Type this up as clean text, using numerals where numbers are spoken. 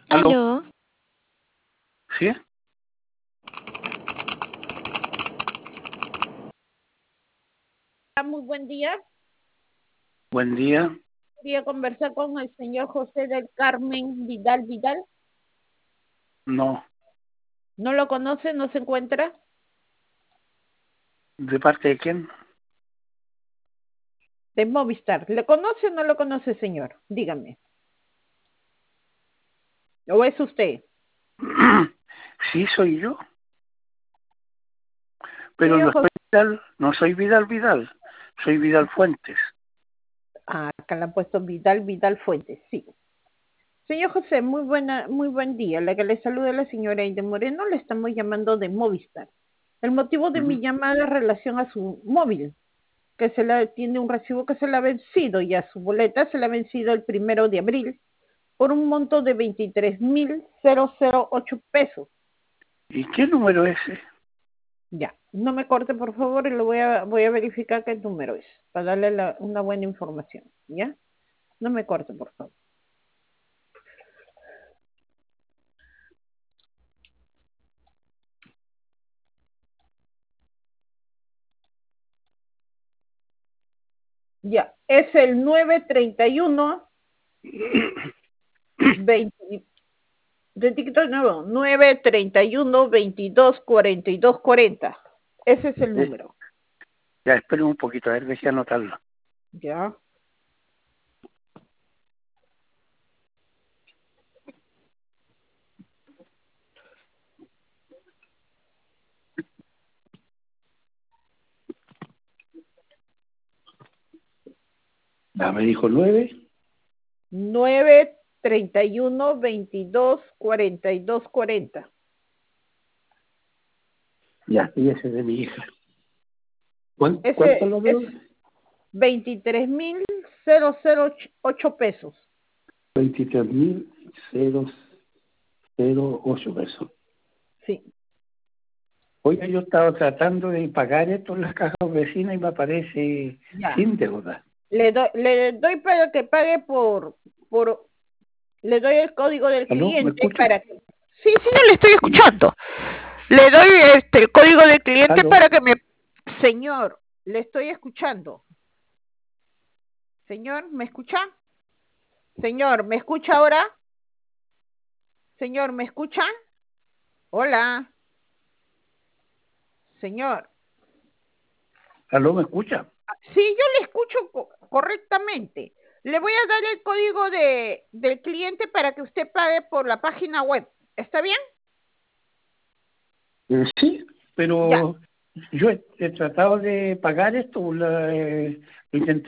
¿Aló? Aló, ¿Sí? Muy buen día. Buen día. Quería conversar con el señor José del Carmen Vidal Vidal. No. ¿No lo conoce? ¿No se encuentra? ¿De parte de quién? De Movistar. ¿Le conoce o no lo conoce, señor? Dígame. ¿O es usted? Sí, soy yo. Pero Señor no José. soy Vidal, no soy Vidal Vidal. Soy Vidal Fuentes. Acá le han puesto Vidal Vidal Fuentes. Sí. Señor José, muy buen día. La que le saluda la señora Aide Moreno, le estamos llamando de Movistar. El motivo de mi llamada es relación a su móvil, que tiene un recibo que se le ha vencido y a su boleta se le ha vencido el 1 de abril por un monto de 23.008 pesos. ¿Y qué número es ese? Ya, no me corte por favor y voy a verificar qué número es, para darle una buena información, ¿ya? No me corte por favor. Ya, es el 931 20, repito de nuevo, 931 22 42 40. Ese es el número. Ya, esperen un poquito, a ver, deje anotarlo. Ya. Ya me dijo 9. 931 22 42 40. Ya, y ese es de mi hija. ¿Cuánto Ese lo es veo? 23.008 pesos. 23.008 pesos. Sí. Oiga, yo estaba tratando de pagar esto en las cajas vecinas y me aparece Ya. sin deuda. Le doy para que pague le doy el código del ¿Aló? ¿Me cliente escucha? para que. Sí, yo le estoy escuchando. Le doy el código del cliente ¿Aló? para que me. Señor, le estoy escuchando. Señor, ¿me escucha? Señor, ¿me escucha ahora? Señor, ¿me escucha? Hola. Señor. ¿Aló? ¿Me escucha? Sí, yo le escucho correctamente. Le voy a dar el código del cliente para que usted pague por la página web. ¿Está bien? Sí, Ya. pero yo he tratado de pagar esto, lo intenté